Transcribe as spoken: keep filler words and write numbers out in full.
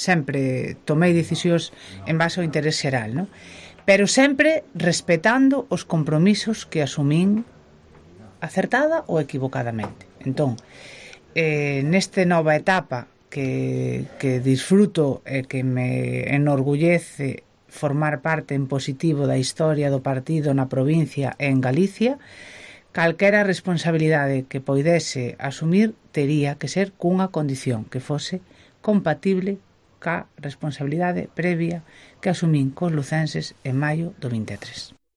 sempre tomei decisións en base ao interés xeral, non? Pero sempre respetando os compromisos que asumín acertada ou equivocadamente. Entón, eh, neste nova etapa que, que disfruto e que me enorgullece formar parte en positivo da historia do partido na provincia e en Galicia, calquera responsabilidade que poidese asumir tería que ser cunha condición que fose compatible ca responsabilidade previa que asumín cos lucenses en maio do vinte e tres.